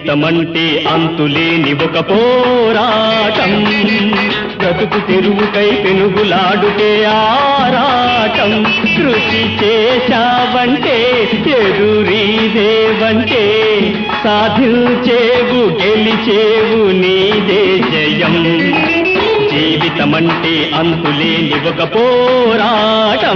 జీవితమంటే అంతులేని ఒక పోరాటం, బ్రతుకు తెరువుకై పెనుగులాడుటే ఆరాటం. కృషి చేశావంటే ఎదురీదేవంటే సాధించేవు గెలిచేవు నీదే జయం. జీవితమంటే అంతులేని ఒక పోరాటం.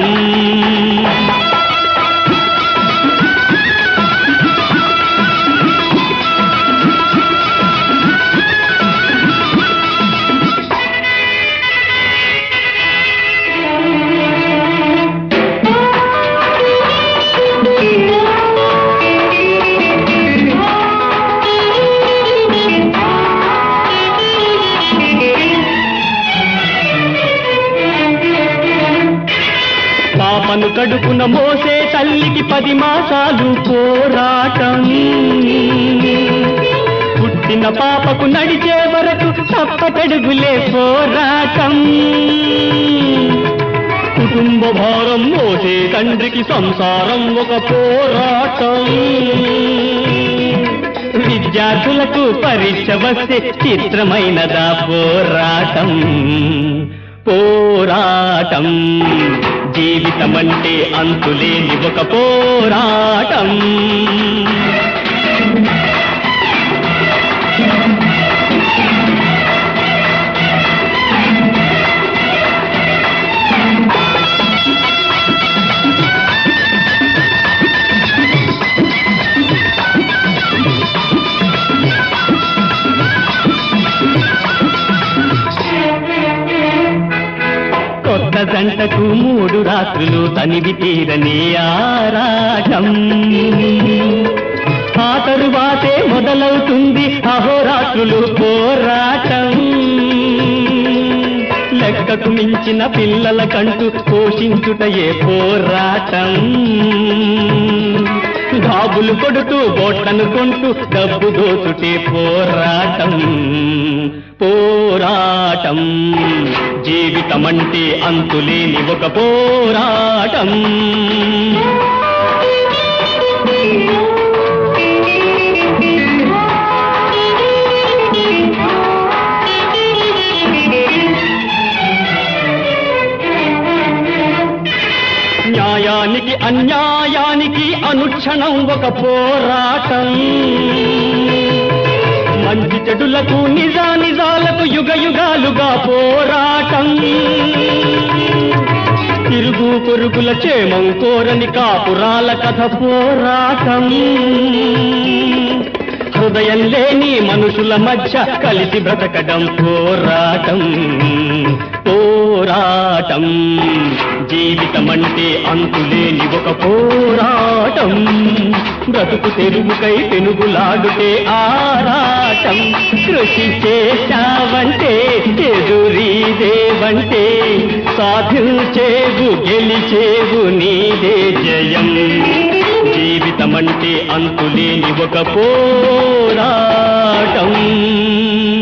పాపను కడుపున మోసే తల్లికి 10 మాసాలు పోరాటం, పుట్టిన పాపకు నడిచే వరకు తప్పటడుగులే పోరాటం. కుటుంబ భారం మోసే తండ్రికి సంసారం ఒక పోరాటం. విద్యార్థులకు పరీక్ష వస్తే చిత్రమైనదా పోరాటం. పోరాటం జీవితమంటే అంతులేని ఒక పోరాటం. కొత్త జంటకు 3 రాత్రులు తనివి తీరని ఆరాటం, ఆ తరువాతే మొదలవుతుంది అహోరాత్రులు పోరాటం. లెక్కకు మించిన పిల్లలకంటూ పోషించుటయే పోరాటం. డాబులు కొడుతూ బోట్లను కొంటూ డబ్బు దోచుటే పోరాటం. పోరాటం జీవితమంటే అంతులేని ఒక పోరాటం. న్యాయానికి అన్యాయానికి అనుక్షణం ఒక పోరాటం. మంచి చెడులకు నిజానిజాలకు యుగ యుగాలుగా పోరాటం. తిరుగు పొరుగుల క్షేమం కోరని కాపురాల కథ పోరాటం. హృదయం లేని మనుషుల మధ్య కలిసి బ్రతకడం పోరాటం. పోరాటం జీవితమంటే అంతులేని ఒక పోరాటం, బ్రతుకు తెరువుకై పెనుగులాడుటే ఆరాటం. కృషి చేశావంటే ఎదురీదేవంటే సాధించేవు గెలిచేవు నీదే జయం. జీవితమంటే అంతులేని ఒక పోరాటం.